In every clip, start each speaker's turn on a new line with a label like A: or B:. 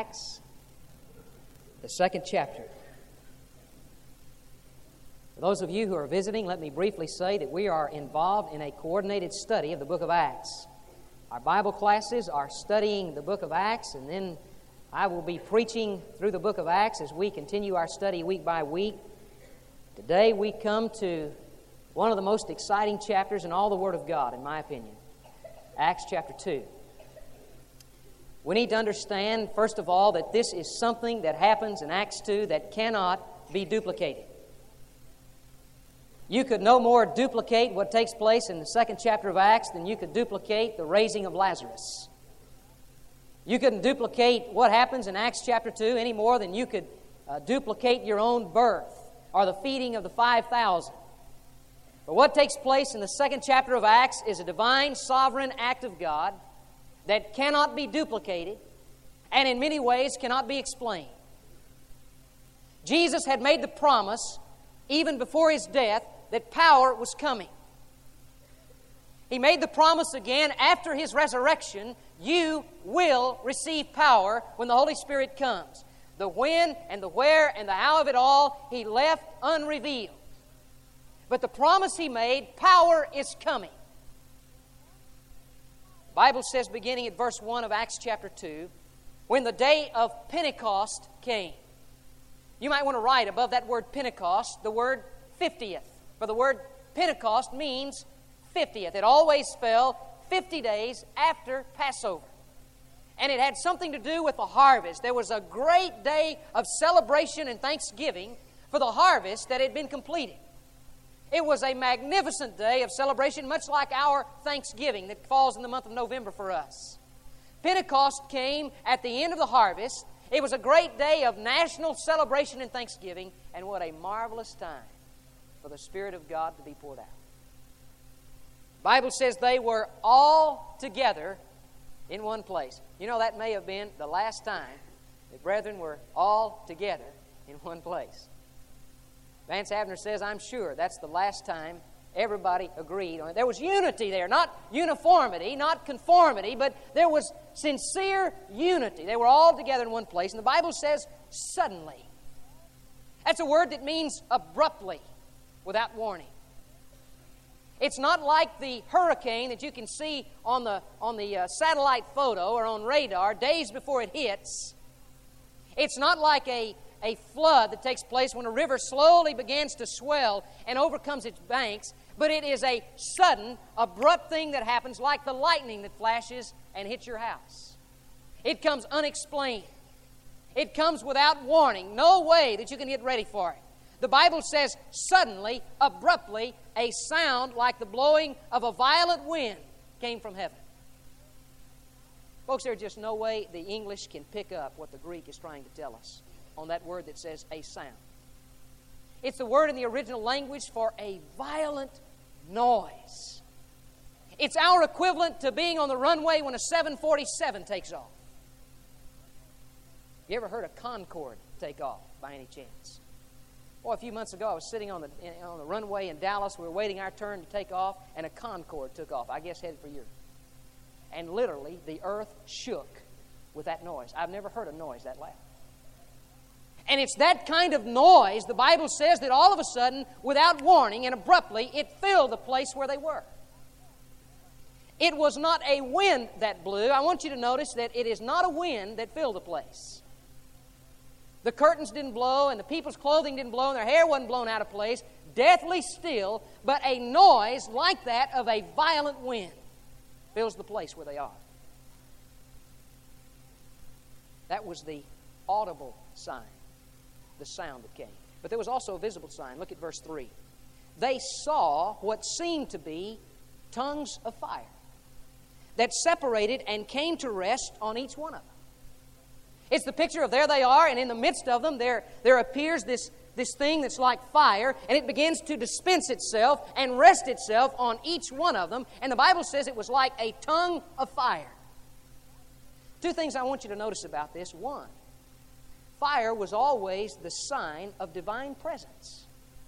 A: Acts, the 2nd chapter. For those of you who are visiting, let me briefly say that we are involved in a coordinated study of the book of Acts. Our Bible classes are studying the book of Acts, and then I will be preaching through the book of Acts as we continue our study week by week. Today we come to one of the most exciting chapters in all the Word of God, in my opinion, Acts chapter 2. We need to understand, first of all, that this is something that happens in Acts 2 that cannot be duplicated. You could no more duplicate what takes place in the 2nd chapter of Acts than you could duplicate the raising of Lazarus. You couldn't duplicate what happens in Acts chapter 2 any more than you could duplicate your own birth or the feeding of the 5,000. But what takes place in the 2nd chapter of Acts is a divine, sovereign act of God that cannot be duplicated and in many ways cannot be explained. Jesus had made the promise, even before His death, that power was coming. He made the promise again after His resurrection, you will receive power when the Holy Spirit comes. The when and the where and the how of it all, He left unrevealed. But the promise He made, power is coming. The Bible says, beginning at verse 1 of Acts chapter 2, when the day of Pentecost came. You might want to write above that word Pentecost the word 50th. For the word Pentecost means 50th. It always fell 50 days after Passover. And it had something to do with the harvest. There was a great day of celebration and thanksgiving for the harvest that had been completed. It was a magnificent day of celebration, much like our Thanksgiving that falls in the month of November for us. Pentecost came at the end of the harvest. It was a great day of national celebration and thanksgiving, and what a marvelous time for the Spirit of God to be poured out. The Bible says they were all together in one place. You know, that may have been the last time the brethren were all together in one place. Vance Avner says, I'm sure that's the last time everybody agreed on it. There was unity there, not uniformity, not conformity, but there was sincere unity. They were all together in one place. And the Bible says, suddenly. That's a word that means abruptly, without warning. It's not like the hurricane that you can see on the satellite photo or on radar days before it hits. It's not like a flood that takes place when a river slowly begins to swell and overcomes its banks, but it is a sudden, abrupt thing that happens like the lightning that flashes and hits your house. It comes unexplained. It comes without warning. No way that you can get ready for it. The Bible says, suddenly, abruptly, a sound like the blowing of a violent wind came from heaven. Folks, there's just no way the English can pick up what the Greek is trying to tell us on that word that says a sound. It's the word in the original language for a violent noise. It's our equivalent to being on the runway when a 747 takes off. You ever heard a Concorde take off by any chance? Well, a few months ago, I was sitting on the runway in Dallas. We were waiting our turn to take off, and a Concorde took off, I guess headed for Europe. And literally, the earth shook with that noise. I've never heard a noise that loud. And it's that kind of noise, the Bible says, that all of a sudden, without warning and abruptly, it filled the place where they were. It was not a wind that blew. I want you to notice that it is not a wind that filled the place. The curtains didn't blow, and the people's clothing didn't blow, and their hair wasn't blown out of place. Deathly still, but a noise like that of a violent wind fills the place where they are. That was the audible sign, the sound that came. But there was also a visible sign. Look at verse 3. They saw what seemed to be tongues of fire that separated and came to rest on each one of them. It's the picture of there they are, and in the midst of them there appears this thing that's like fire, and it begins to dispense itself and rest itself on each one of them. And the Bible says it was like a tongue of fire. Two things I want you to notice about this. One, fire was always the sign of divine presence.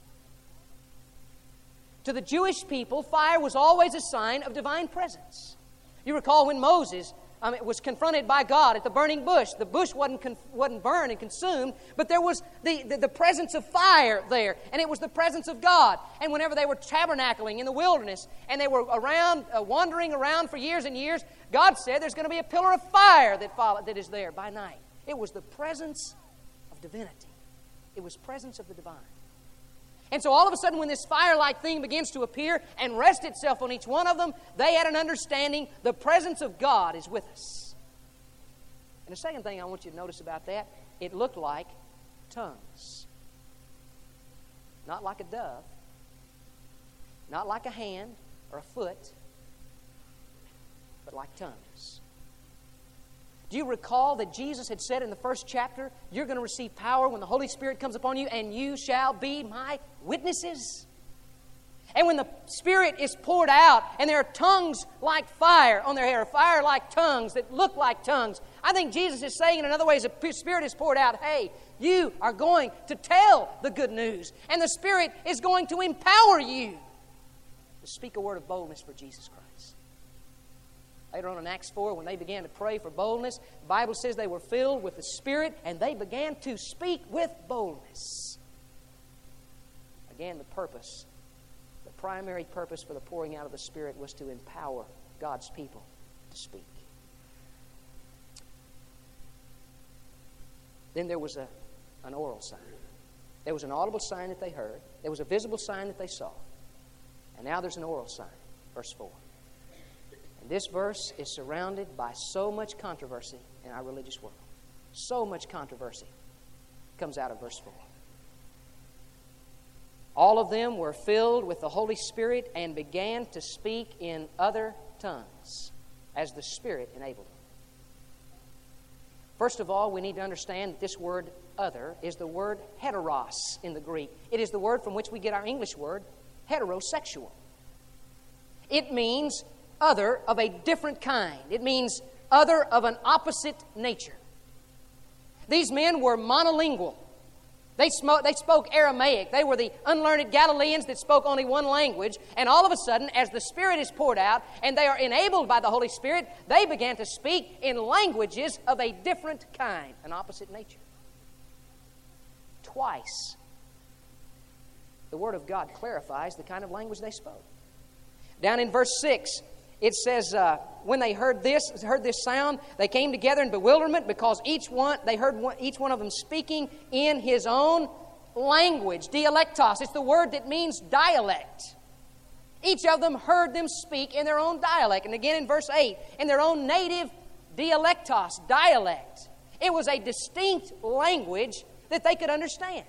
A: To the Jewish people, fire was always a sign of divine presence. You recall when Moses was confronted by God at the burning bush. The bush wasn't burned and consumed, but there was the presence of fire there, and it was the presence of God. And whenever they were tabernacling in the wilderness, and they were around, wandering around for years and years, God said there's going to be a pillar of fire that is there by night. It was the presence of divinity. It was presence of the divine. And so all of a sudden, when this fire-like thing begins to appear and rest itself on each one of them, they had an understanding the presence of God is with us. And the second thing I want you to notice about that, it looked like tongues. Not like a dove, not like a hand or a foot, but like tongues. Do you recall that Jesus had said in the first chapter, you're going to receive power when the Holy Spirit comes upon you, and you shall be my witnesses? And when the Spirit is poured out, and there are tongues like fire on their hair, fire like tongues that look like tongues, I think Jesus is saying in another way, as the Spirit is poured out, hey, you are going to tell the good news, and the Spirit is going to empower you to speak a word of boldness for Jesus Christ. Later on in Acts 4, when they began to pray for boldness, the Bible says they were filled with the Spirit and they began to speak with boldness. Again, the primary purpose for the pouring out of the Spirit was to empower God's people to speak. Then there was an oral sign. There was an audible sign that they heard. There was a visible sign that they saw. And now there's an oral sign. Verse 4. And this verse is surrounded by so much controversy in our religious world. So much controversy comes out of verse 4. All of them were filled with the Holy Spirit and began to speak in other tongues as the Spirit enabled them. First of all, we need to understand that this word other is the word heteros in the Greek. It is the word from which we get our English word heterosexual. It means other of a different kind. It means other of an opposite nature. These men were monolingual. They spoke Aramaic. They were the unlearned Galileans that spoke only one language. And all of a sudden, as the Spirit is poured out and they are enabled by the Holy Spirit, they began to speak in languages of a different kind, an opposite nature. Twice, the Word of God clarifies the kind of language they spoke. Down in verse 6, it says, when they heard this sound, they came together in bewilderment because each one of them speaking in his own language, dialectos. It's the word that means dialect. Each of them heard them speak in their own dialect. And again in verse 8, in their own native dialectos, dialect. It was a distinct language that they could understand.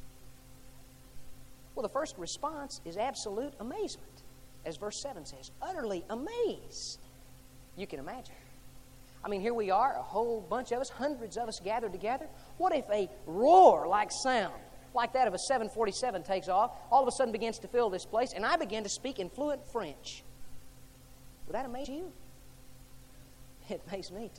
A: Well, the first response is absolute amazement. As verse 7 says, utterly amazed. You can imagine. I mean, here we are, a whole bunch of us, hundreds of us gathered together. What if a roar-like sound, like that of a 747 takes off, all of a sudden begins to fill this place, and I begin to speak in fluent French? Would that amaze you? It amazed me, too.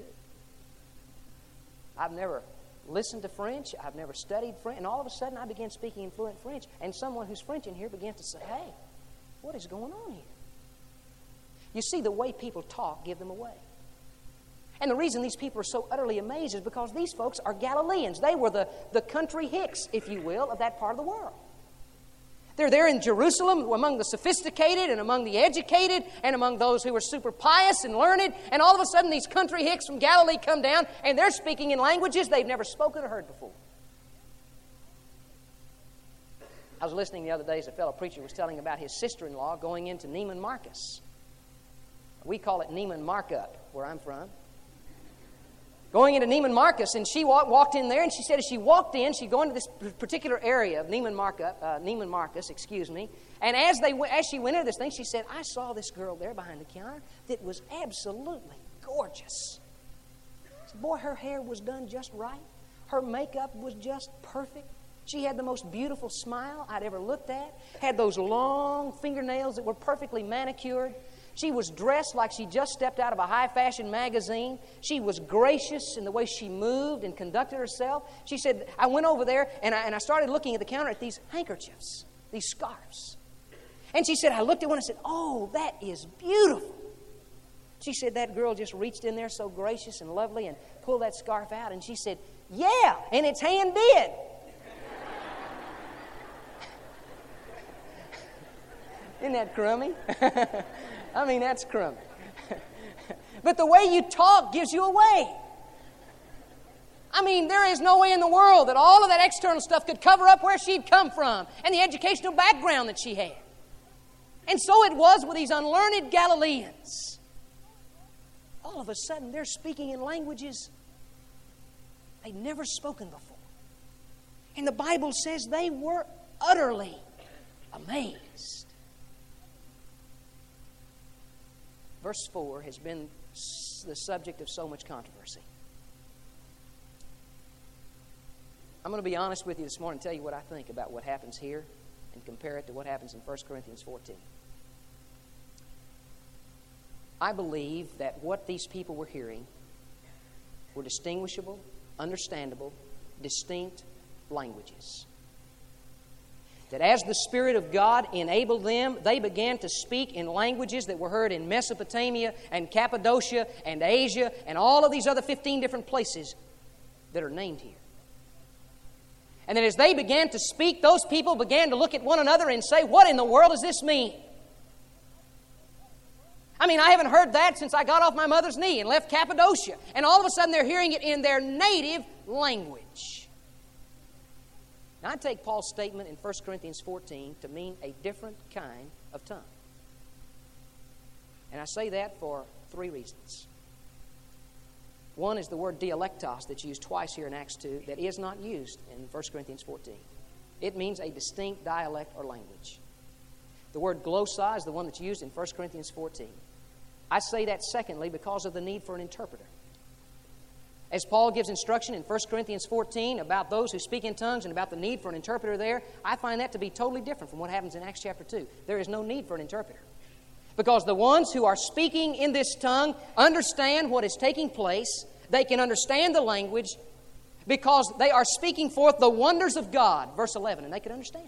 A: I've never listened to French. I've never studied French. And all of a sudden, I began speaking in fluent French, and someone who's French in here began to say, hey, what is going on here? You see, the way people talk give them away. And the reason these people are so utterly amazed is because these folks are Galileans. They were the country hicks, if you will, of that part of the world. They're there in Jerusalem among the sophisticated and among the educated and among those who are super pious and learned. And all of a sudden, these country hicks from Galilee come down and they're speaking in languages they've never spoken or heard before. I was listening the other day as a fellow preacher was telling about his sister-in-law going into Neiman Marcus. We call it Neiman Markup, where I'm from. Going into Neiman Marcus, and she walked in there, and she said as she walked in, she'd go into this particular area of Neiman Marcus, and as she went into this thing, she said, I saw this girl there behind the counter that was absolutely gorgeous. Said, boy, her hair was done just right. Her makeup was just perfect. She had the most beautiful smile I'd ever looked at, had those long fingernails that were perfectly manicured. She was dressed like she just stepped out of a high-fashion magazine. She was gracious in the way she moved and conducted herself. She said, I went over there and I started looking at the counter at these handkerchiefs, these scarves. And she said, I looked at one and said, oh, that is beautiful. She said that girl just reached in there so gracious and lovely and pulled that scarf out, and she said, "Yeah, and its hand did." Isn't that crummy? I mean, that's crummy. But the way you talk gives you away. I mean, there is no way in the world that all of that external stuff could cover up where she'd come from and the educational background that she had. And so it was with these unlearned Galileans. All of a sudden, they're speaking in languages they'd never spoken before. And the Bible says they were utterly amazed. Verse 4 has been the subject of so much controversy. I'm going to be honest with you this morning and tell you what I think about what happens here and compare it to what happens in 1 Corinthians 14. I believe that what these people were hearing were distinguishable, understandable, distinct languages. That as the Spirit of God enabled them, they began to speak in languages that were heard in Mesopotamia and Cappadocia and Asia and all of these other 15 different places that are named here. And then as they began to speak, those people began to look at one another and say, "What in the world does this mean?" I mean, I haven't heard that since I got off my mother's knee and left Cappadocia. And all of a sudden they're hearing it in their native language. Now, I take Paul's statement in 1 Corinthians 14 to mean a different kind of tongue. And I say that for 3 reasons. One is the word dialectos that's used twice here in Acts 2 that is not used in 1 Corinthians 14. It means a distinct dialect or language. The word glossa is the one that's used in 1 Corinthians 14. I say that secondly because of the need for an interpreter. As Paul gives instruction in 1 Corinthians 14 about those who speak in tongues and about the need for an interpreter there, I find that to be totally different from what happens in Acts chapter 2. There is no need for an interpreter. Because the ones who are speaking in this tongue understand what is taking place. They can understand the language because they are speaking forth the wonders of God, verse 11, and they can understand it.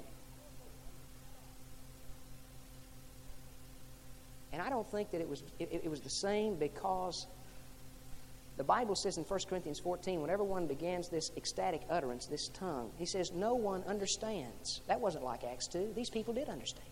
A: And I don't think that it was the same because the Bible says in 1 Corinthians 14, whenever one begins this ecstatic utterance, this tongue, he says, no one understands. That wasn't like Acts 2. These people did understand.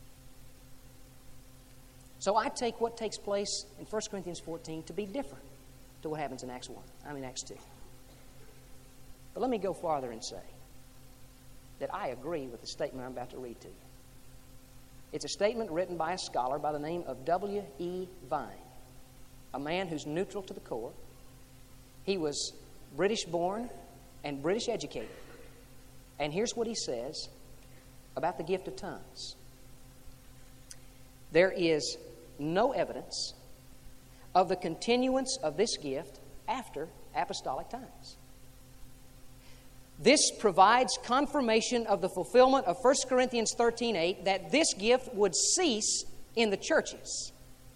A: So I take what takes place in 1 Corinthians 14 to be different to what happens in Acts 2. But let me go farther and say that I agree with the statement I'm about to read to you. It's a statement written by a scholar by the name of W.E. Vine, a man who's neutral to the core. He was British born and British educated. And here's what he says about the gift of tongues. There is no evidence of the continuance of this gift after apostolic times. This provides confirmation of the fulfillment of 1 Corinthians 13:8 that this gift would cease in the churches,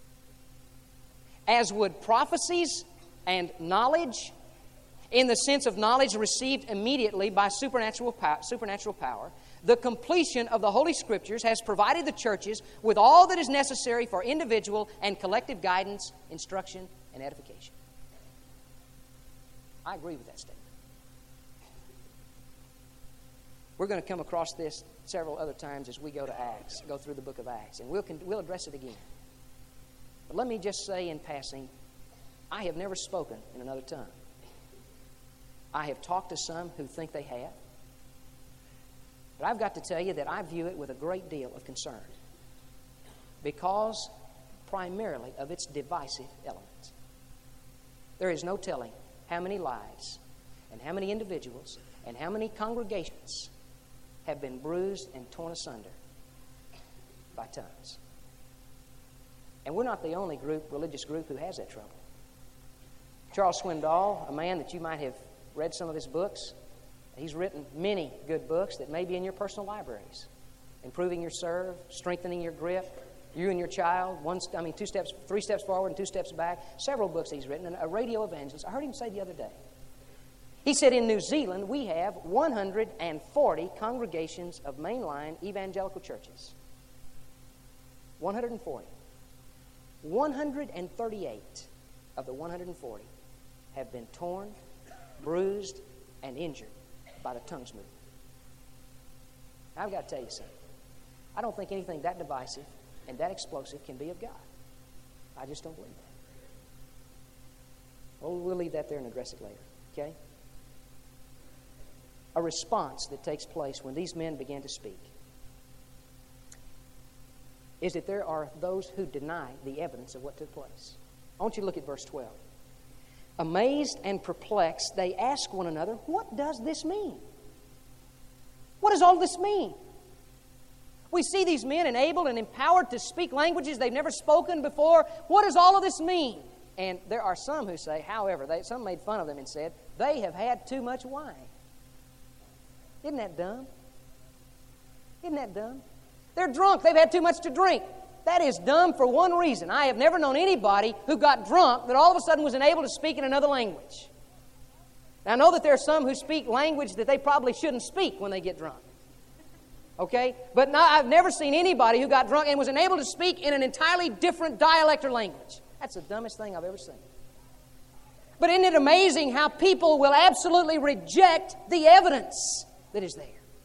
A: as would prophecies and knowledge, in the sense of knowledge received immediately by supernatural power. The completion of the Holy Scriptures has provided the churches with all that is necessary for individual and collective guidance, instruction, and edification. I agree with that statement. We're going to come across this several other times as we go through the book of Acts, and we'll address it again. But let me just say in passing, I have never spoken in another tongue. I have talked to some who think they have. But I've got to tell you that I view it with a great deal of concern because primarily of its divisive elements. There is no telling how many lives and how many individuals and how many congregations have been bruised and torn asunder by tongues. And we're not the only religious group who has that trouble. Charles Swindoll, a man that you might have read some of his books, he's written many good books that may be in your personal libraries. Improving your serve, strengthening your grip, you and your child, 3 steps forward and 2 steps back. Several books he's written, and a radio evangelist. I heard him say the other day. He said in New Zealand we have 140 congregations of mainline evangelical churches. 140. 138 of the 140 have been torn, bruised, and injured by the tongues movement. Now, I've got to tell you something. I don't think anything that divisive and that explosive can be of God. I just don't believe that. Well, we'll leave that there and address it later, okay? A response that takes place when these men began to speak is that there are those who deny the evidence of what took place. I want you to look at verse 12. Amazed and perplexed, they ask one another, what does this mean? What does all this mean? We see these men enabled and empowered to speak languages they've never spoken before. What does all of this mean? And there are some who say, however, some made fun of them and said, they have had too much wine. Isn't that dumb? Isn't that dumb? They're drunk. They've had too much to drink. That is dumb for one reason. I have never known anybody who got drunk that all of a sudden was enabled to speak in another language. Now, I know that there are some who speak language that they probably shouldn't speak when they get drunk. Okay? But I've never seen anybody who got drunk and was enabled to speak in an entirely different dialect or language. That's the dumbest thing I've ever seen. But isn't it amazing how people will absolutely reject the evidence that is there?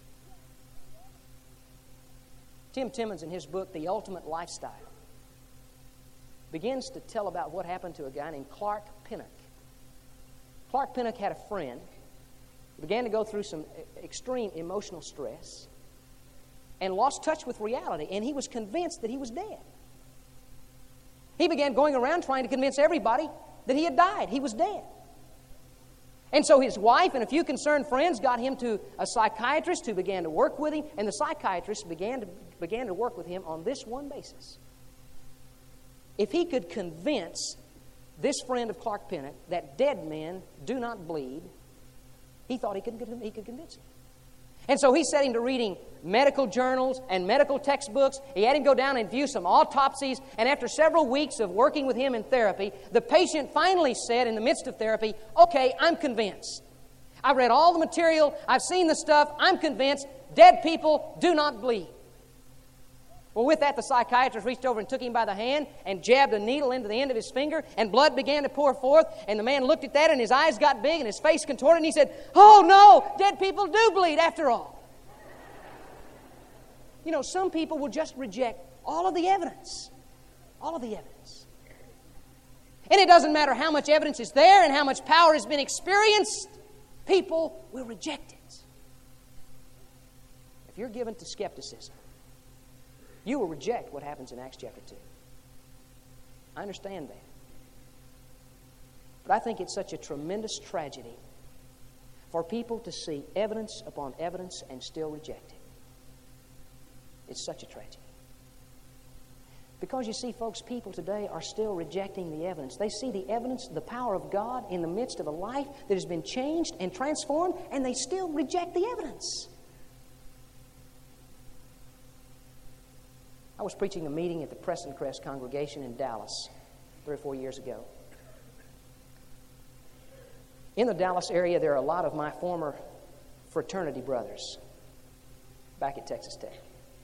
A: Tim Timmons, in his book, The Ultimate Lifestyle, begins to tell about what happened to a guy named Clark Pinnock. Clark Pinnock had a friend who began to go through some extreme emotional stress and lost touch with reality, and he was convinced that he was dead. He began going around trying to convince everybody that he had died. He was dead. And so his wife and a few concerned friends got him to a psychiatrist who began to work with him, and the psychiatrist began to work with him on this one basis. If he could convince this friend of Clark Pinnock that dead men do not bleed, he thought he could convince him. And so he set him to reading medical journals and medical textbooks. He had him go down and view some autopsies. And after several weeks of working with him in therapy, the patient finally said in the midst of therapy, okay, I'm convinced. I read all the material. I've seen the stuff. I'm convinced dead people do not bleed. Well, with that, the psychiatrist reached over and took him by the hand and jabbed a needle into the end of his finger, and blood began to pour forth. And the man looked at that, and his eyes got big, and his face contorted, and he said, oh, no, dead people do bleed after all. You know, some people will just reject all of the evidence. All of the evidence. And it doesn't matter how much evidence is there and how much power has been experienced, people will reject it. If you're given to skepticism, you will reject what happens in Acts chapter 2. I understand that. But I think it's such a tremendous tragedy for people to see evidence upon evidence and still reject it. It's such a tragedy. Because you see, folks, people today are still rejecting the evidence. They see the evidence, the power of God in the midst of a life that has been changed and transformed, and they still reject the evidence. I was preaching a meeting at the Preston Crest congregation in Dallas 3 or 4 years ago. In the Dallas area, there are a lot of my former fraternity brothers back at Texas Tech.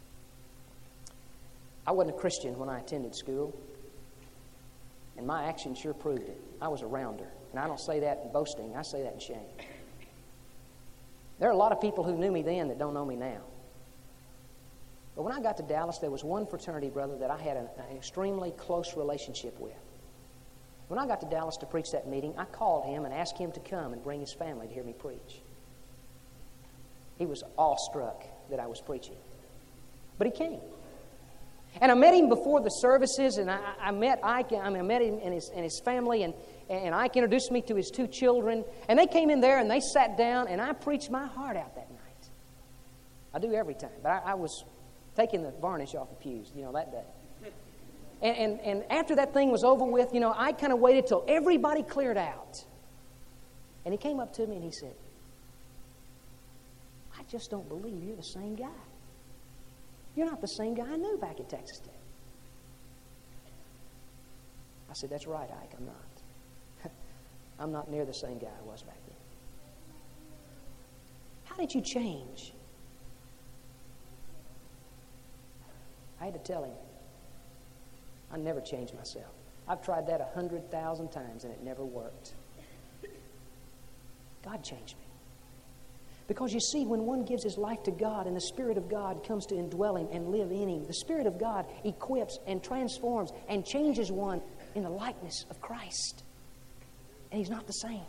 A: I wasn't a Christian when I attended school, and my actions sure proved it. I was a rounder, and I don't say that in boasting. I say that in shame. There are a lot of people who knew me then that don't know me now. But when I got to Dallas, there was one fraternity brother that I had an extremely close relationship with. When I got to Dallas to preach that meeting, I called him and asked him to come and bring his family to hear me preach. He was awestruck that I was preaching. But he came. And I met him before the services, and I met Ike. I met him and his family, and Ike introduced me to his 2 children. And they came in there, and they sat down, and I preached my heart out that night. I do every time, but I was taking the varnish off the pews, that day. And after that thing was over with, I kind of waited till everybody cleared out. And he came up to me and he said, I just don't believe you're the same guy. You're not the same guy I knew back at Texas Tech. I said, that's right, Ike, I'm not. I'm not near the same guy I was back then. How did you change? I had to tell him.
B: I never change myself. I've tried that 100,000 times and it never worked. God changed me. Because you see, when one gives his life to God and the Spirit of God comes to indwell him and live in him, the Spirit of God equips and transforms and changes one in the likeness of Christ. And he's not the same.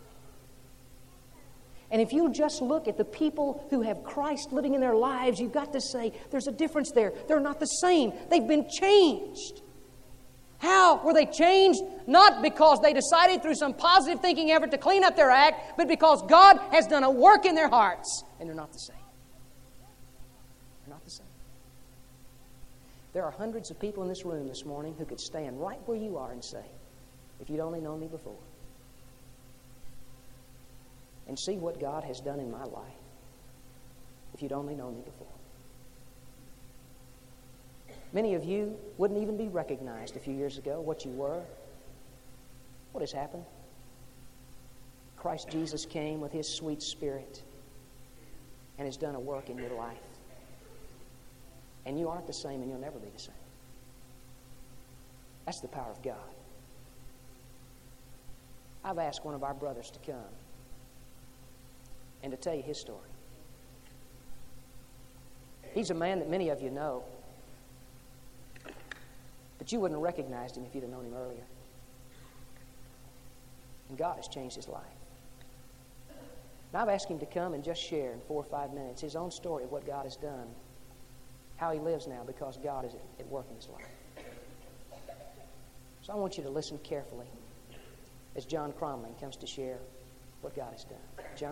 B: And if you just look at the people who have Christ living in their lives, you've got to say, there's a difference there. They're not the same. They've been changed. How were they changed? Not because they decided through some positive thinking effort to clean up their act, but because God has done a work in their hearts. And they're not the same. They're not the same. There are hundreds of people in this room this morning who could stand right where you are and say, if you'd only known me before, and see what God has done in my life, if you'd only known me before. Many of you wouldn't even be recognized a few years ago what you were. What has happened? Christ Jesus came with His sweet Spirit and has done a work in your life. And you aren't the same, and you'll never be the same. That's the power of God. I've asked one of our brothers to come and to tell you his story. He's a man that many of you know, but you wouldn't have recognized him if you'd have known him earlier. And God has changed his life. Now I've asked him to come and just share in 4 or 5 minutes his own story of what God has done, how he lives now because God is at work in his life. So I want you to listen carefully as John Cromling comes to share what God has done. John?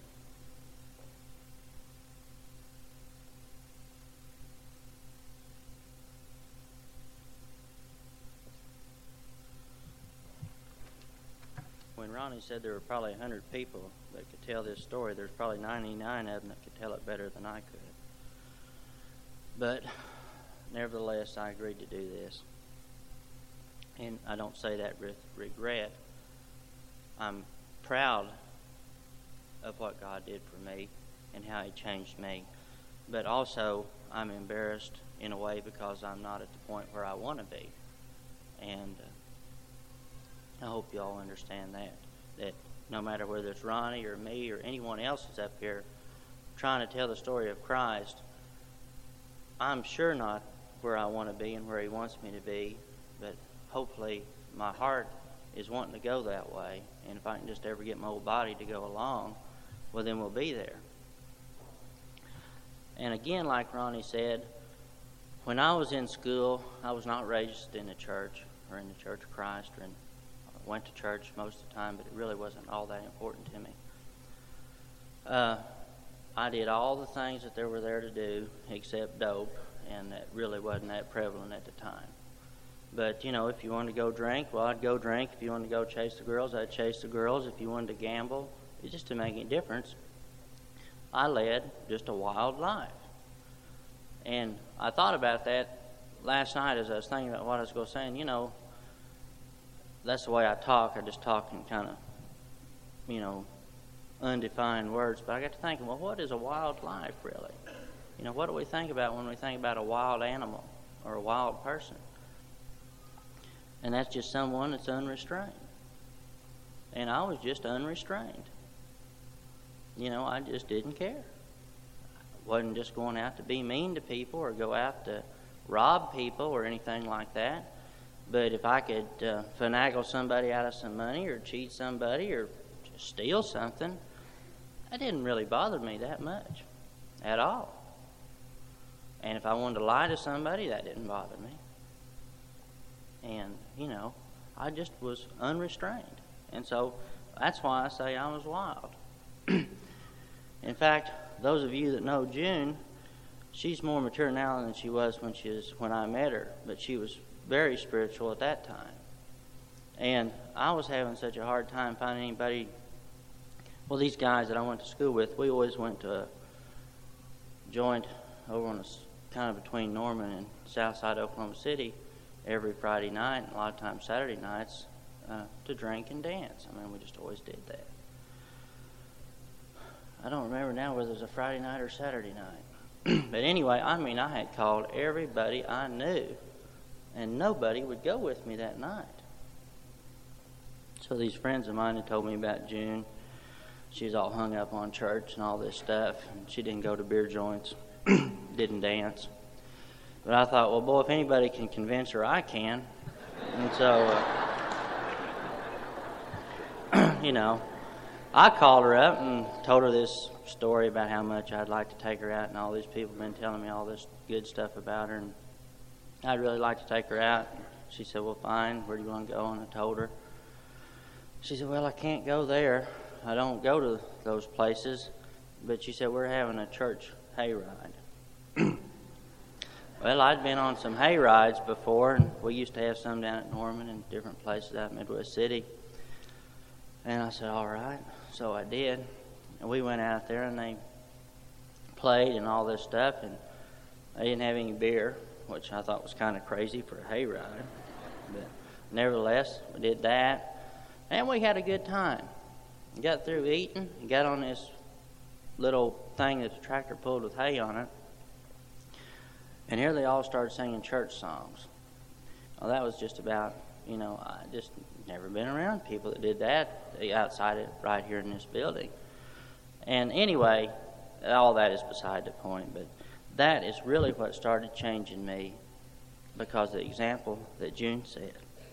C: When Ronnie said there were probably 100 people that could tell this story, there's probably 99 of them that could tell it better than I could. But nevertheless, I agreed to do this. And I don't say that with regret. I'm proud of what God did for me and how He changed me. But also, I'm embarrassed in a way because I'm not at the point where I want to be. And I hope you all understand that no matter whether it's Ronnie or me or anyone else is up here trying to tell the story of Christ, I'm sure not where I want to be and where He wants me to be, but hopefully my heart is wanting to go that way. And if I can just ever get my old body to go along, well, then we'll be there. And again, like Ronnie said, when I was in school, I was not raised in the church or in the Church of Christ, or went to church most of the time, but it really wasn't all that important to me. I did all the things that there were there to do except dope, and that really wasn't that prevalent at the time. But, you know, if you wanted to go drink, well, I'd go drink. If you wanted to go chase the girls, I'd chase the girls. If you wanted to gamble, it just didn't make any difference. I led just a wild life. And I thought about that last night as I was thinking about what I was going to say. And, you know, that's the way I talk. I just talk in kind of, you know, undefined words. But I got to thinking, well, what is a wild life, really? You know, what do we think about when we think about a wild animal or a wild person? And that's just someone that's unrestrained. And I was just unrestrained. You know, I just didn't care. I wasn't just going out to be mean to people or go out to rob people or anything like that. But if I could finagle somebody out of some money or cheat somebody or just steal something, that didn't really bother me that much at all. And if I wanted to lie to somebody, that didn't bother me. And, you know, I just was unrestrained. And so that's why I say I was wild. In fact, those of you that know June, she's more mature now than she was when I met her. But she was very spiritual at that time. And I was having such a hard time finding anybody. Well, these guys that I went to school with, we always went to a joint over on kind of between Norman and Southside Oklahoma City every Friday night, and a lot of times Saturday nights, to drink and dance. I mean, we just always did that. I don't remember now whether it was a Friday night or Saturday night. But anyway, I mean, I had called everybody I knew and nobody would go with me that night. So these friends of mine had told me about June. She was all hung up on church and all this stuff, and she didn't go to beer joints, didn't dance. But I thought, well, boy, if anybody can convince her, I can. And so, I called her up and told her this story about how much I'd like to take her out, and all these people have been telling me all this good stuff about her, and I'd really like to take her out. She said, well, fine, where do you want to go? And I told her. She said, well, I can't go there. I don't go to those places. But she said, we're having a church hayride. Well, I'd been on some hay rides before, and we used to have some down at Norman and different places out in Midwest City. And I said, all right. So I did. And we went out there, and they played and all this stuff, and they didn't have any beer, which I thought was kind of crazy for a hayride. But nevertheless, we did that, and we had a good time. Got through eating, and got on this little thing that the tractor pulled with hay on it. And here they all started singing church songs. Well, that was just about, I just never been around people that did that outside it right here in this building. And anyway, all that is beside the point, but that is really what started changing me, because of the example that June said.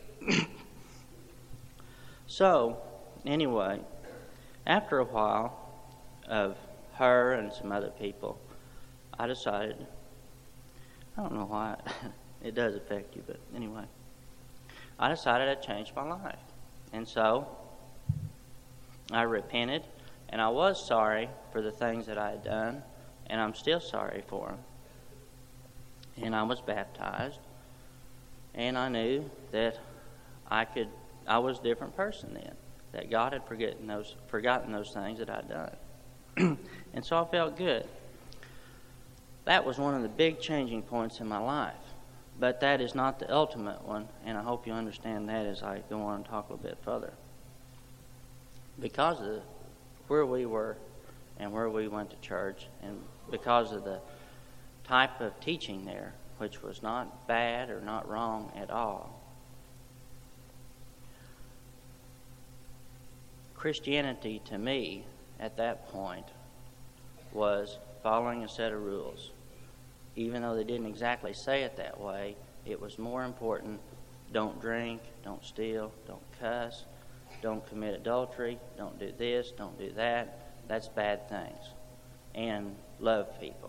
C: So, anyway, after a while of her and some other people, I decided, I don't know why it does affect you, but anyway, I decided I'd change my life. And so I repented, and I was sorry for the things that I had done, and I'm still sorry for them. And I was baptized, and I knew that I was a different person then, that God had forgotten those things that I'd done. And so I felt good. That was one of the big changing points in my life. But that is not the ultimate one, and I hope you understand that as I go on and talk a little bit further. Because of where we were and where we went to church, and because of the type of teaching there, which was not bad or not wrong at all, Christianity to me at that point was following a set of rules. Even though they didn't exactly say it that way, it was more important: don't drink, don't steal, don't cuss, don't commit adultery, don't do this, don't do that. That's bad things. And love people.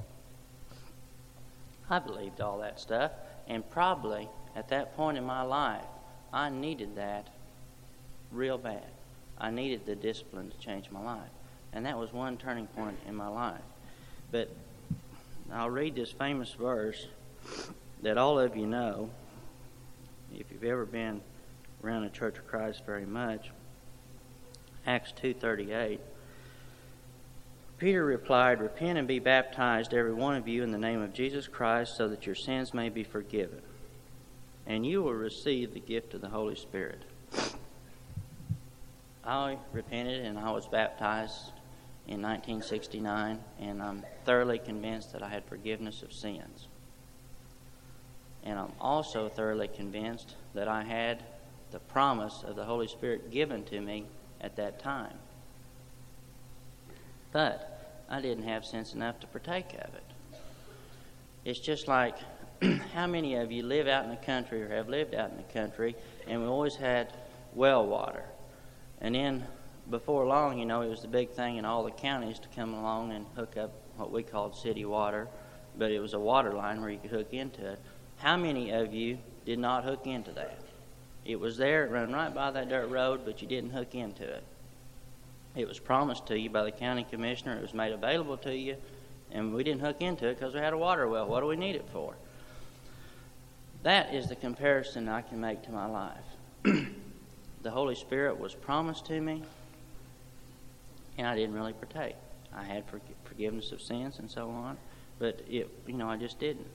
C: I believed all that stuff, and probably at that point in my life, I needed that real bad. I needed the discipline to change my life. And that was one turning point in my life. But I'll read this famous verse that all of you know, if you've ever been around the Church of Christ very much. Acts 2:38. Peter replied, repent and be baptized, every one of you, in the name of Jesus Christ, so that your sins may be forgiven, and you will receive the gift of the Holy Spirit. I repented and I was baptized in 1969, and I'm thoroughly convinced that I had forgiveness of sins. And I'm also thoroughly convinced that I had the promise of the Holy Spirit given to me at that time. But I didn't have sense enough to partake of it. It's just like, how many of you live out in the country or have lived out in the country, and we always had well water. And then before long, it was the big thing in all the counties to come along and hook up what we called city water, but it was a water line where you could hook into it. How many of you did not hook into that? It was there, it ran right by that dirt road, but you didn't hook into it. It was promised to you by the county commissioner, it was made available to you, and we didn't hook into it because we had a water well. What do we need it for? That is the comparison I can make to my life. The Holy Spirit was promised to me, and I didn't really partake. I had forgiveness of sins and so on, but I just didn't.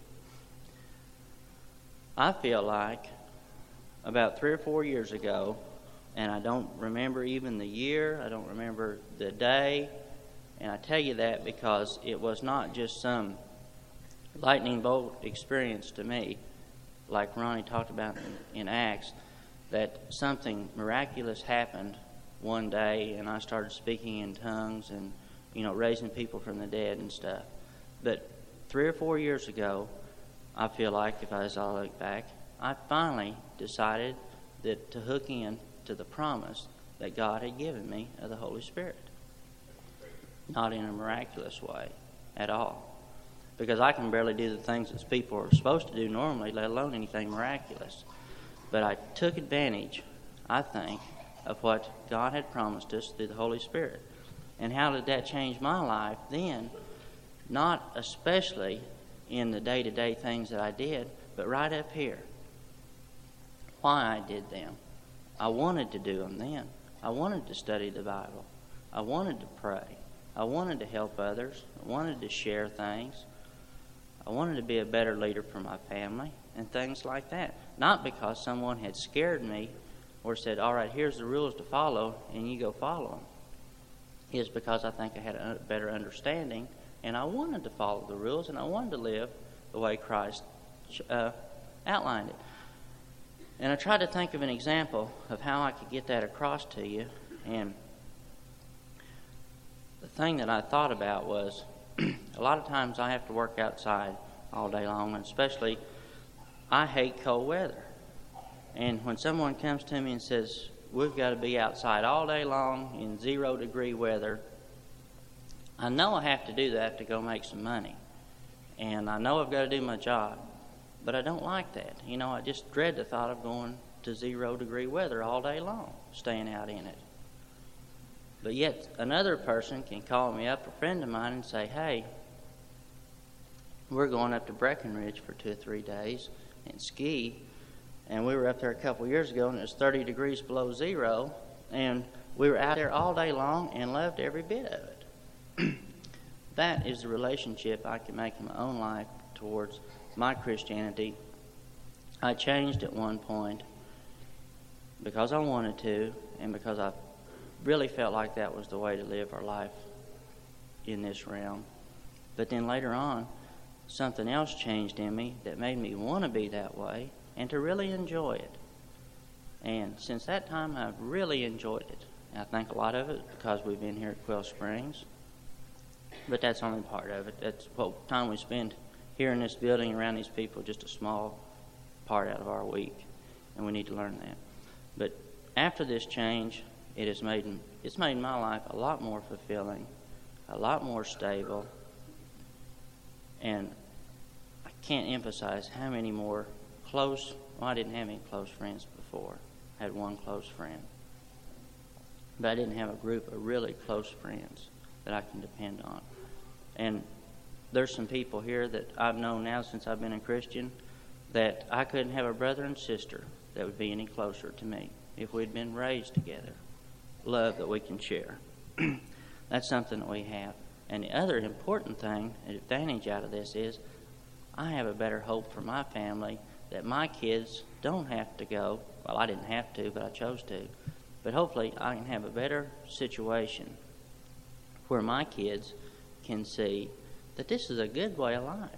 C: I feel like about 3 or 4 years ago, and I don't remember even the year, I don't remember the day, and I tell you that because it was not just some lightning bolt experience to me. like Ronnie talked about in Acts, that something miraculous happened one day, and I started speaking in tongues and, raising people from the dead and stuff. But 3 or 4 years ago, I feel like, as I look back, I finally decided that to hook in to the promise that God had given me of the Holy Spirit. Not in a miraculous way at all. Because I can barely do the things that people are supposed to do normally, let alone anything miraculous. But I took advantage, I think, of what God had promised us through the Holy Spirit. And how did that change my life then? Not especially in the day-to-day things that I did, but right up here. Why I did them. I wanted to do them then. I wanted to study the Bible. I wanted to pray. I wanted to help others. I wanted to share things. I wanted to be a better leader for my family and things like that. Not because someone had scared me or said, all right, here's the rules to follow, and you go follow them. It's because I think I had a better understanding, and I wanted to follow the rules, and I wanted to live the way Christ outlined it. And I tried to think of an example of how I could get that across to you, and the thing that I thought about was a lot of times I have to work outside all day long, and especially I hate cold weather. And when someone comes to me and says, we've got to be outside all day long in 0-degree weather, I know I have to do that to go make some money. And I know I've got to do my job, but I don't like that. I just dread the thought of going to 0-degree weather all day long, staying out in it. But yet another person can call me up, a friend of mine, and say, hey, we're going up to Breckenridge for 2 or 3 days and ski. And we were up there a couple of years ago, and it was 30 degrees below zero. And we were out there all day long and loved every bit of it. That is the relationship I can make in my own life towards my Christianity. I changed at one point because I wanted to, and because I really felt like that was the way to live our life in this realm. But then later on, something else changed in me that made me want to be that way and to really enjoy it. And since that time, I've really enjoyed it. And I think a lot of it because we've been here at Quail Springs. But that's only part of it. That's what time we spend here in this building around these people, just a small part out of our week. And we need to learn that. But after this change, it's made my life a lot more fulfilling, a lot more stable, and I can't emphasize how many more I didn't have any close friends before. I had one close friend. But I didn't have a group of really close friends that I can depend on. And there's some people here that I've known now since I've been a Christian that I couldn't have a brother and sister that would be any closer to me if we'd been raised together. Love that we can share. That's something that we have. And the other important thing, an advantage out of this is I have a better hope for my family that my kids don't have to go. Well, I didn't have to, but I chose to. But hopefully I can have a better situation where my kids can see that this is a good way of life.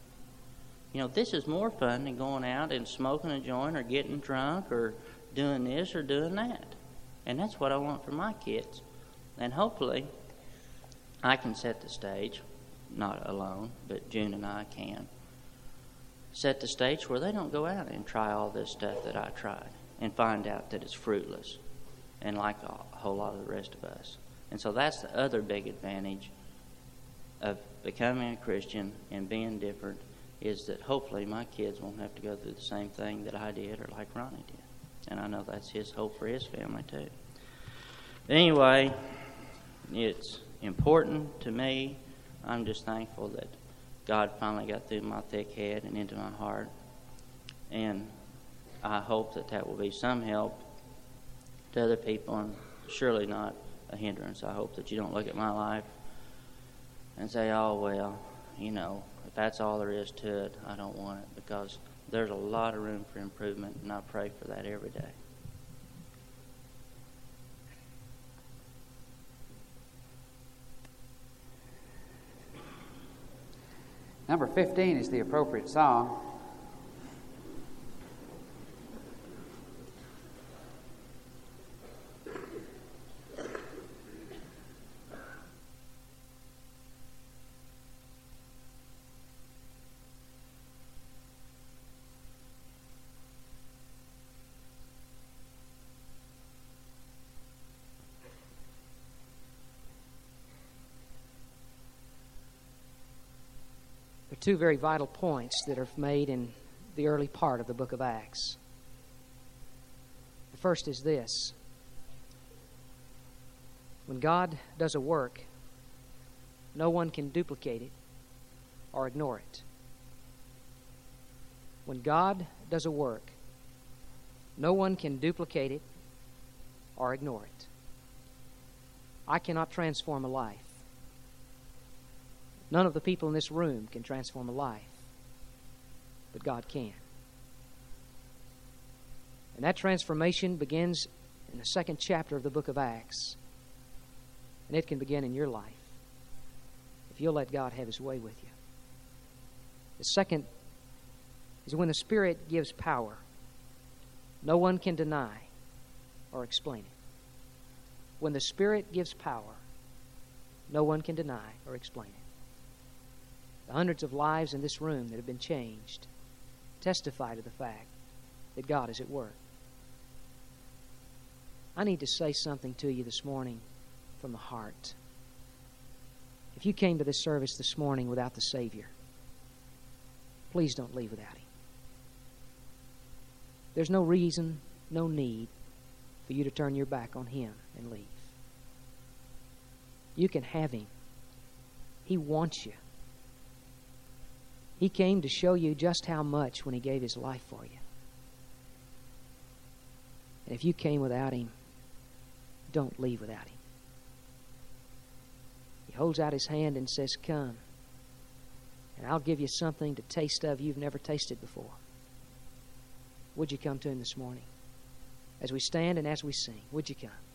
C: This is more fun than going out and smoking a joint or getting drunk or doing this or doing that. And that's what I want for my kids. And hopefully I can set the stage, not alone, but June and I can, set the stage where they don't go out and try all this stuff that I tried and find out that it's fruitless and like a whole lot of the rest of us. And so that's the other big advantage of becoming a Christian and being different, is that hopefully my kids won't have to go through the same thing that I did or like Ronnie did. And I know that's his hope for his family too. Anyway, it's important to me. I'm just thankful that God finally got through my thick head and into my heart. And I hope that will be some help to other people and surely not a hindrance. I hope that you don't look at my life and say, oh, well, if that's all there is to it, I don't want it, because there's a lot of room for improvement, and I pray for that every day.
D: Number 15 is the appropriate song.
B: There are two very vital points that are made in the early part of the book of Acts. The first is this: when God does a work, no one can duplicate it or ignore it. When God does a work, no one can duplicate it or ignore it. I cannot transform a life. None of the people in this room can transform a life, but God can. And that transformation begins in the second chapter of the book of Acts. And it can begin in your life if you'll let God have His way with you. The second is when the Spirit gives power, no one can deny or explain it. When the Spirit gives power, no one can deny or explain it. The hundreds of lives in this room that have been changed testify to the fact that God is at work. I need to say something to you this morning from the heart. If you came to this service this morning without the Savior, please don't leave without Him. There's no reason, no need for you to turn your back on Him and leave. You can have Him. He wants you. He came to show you just how much when He gave His life for you. And if you came without Him, don't leave without Him. He holds out His hand and says, "Come, and I'll give you something to taste of you've never tasted before." Would you come to Him this morning? As we stand and as we sing, would you come?